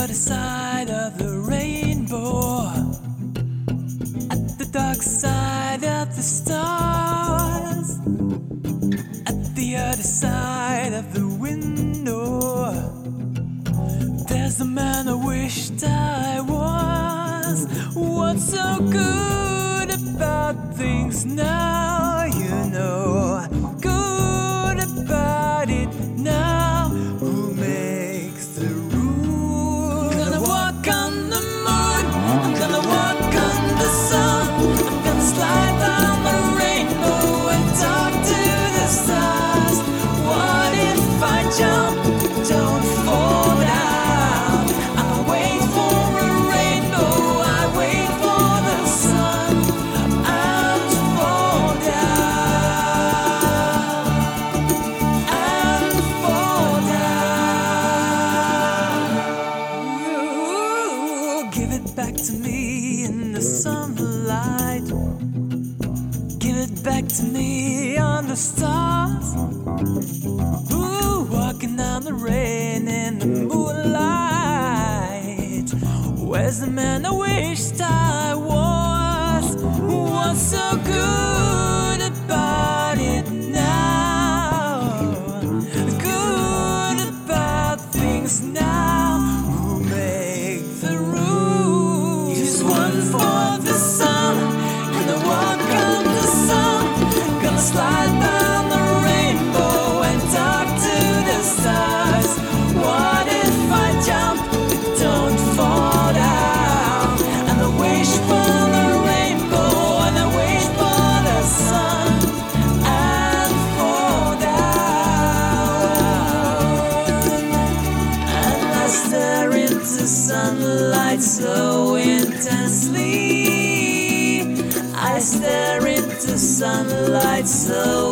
other side of the rainbow, at the dark side of the stars, at the other side of the window, there's the man I wished I was. What's so good about things now, you know? Good about it now. Who makes the rules? I'm gonna walk on the moon, I'm gonna walk on the sun, I'm gonna slide down the rainbow and talk to the stars. What if I jump, don't fall down? I wait for a rainbow, I wait for the sun, and fall down, and fall down. Ooh, give it back to me in the sunlight, give it back to me on the stars. Ooh, walking down the rain in the moonlight. Where's the man I wished I was? What's so good about it now? Good about things now. Who make the rules? Here's one for the sun, gonna walk on the sun, gonna slide down the rainbow and talk to the stars. What if I jump, don't fall down? And I wish for the rainbow, and I wish for the sun, and fall down. And I stare into sunlight so intensely, I stare into sunlight so